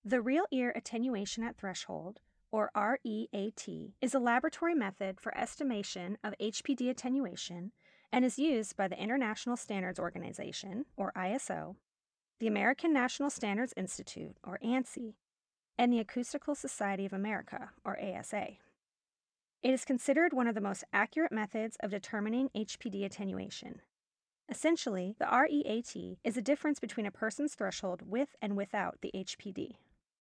The real ear attenuation at threshold, or REAT, is a laboratory method for estimation of HPD attenuation and is used by the International Standards Organization, or ISO, the American National Standards Institute, or ANSI, and the Acoustical Society of America, or ASA. It is considered one of the most accurate methods of determining HPD attenuation. Essentially, the REAT is a difference between a person's threshold with and without the HPD.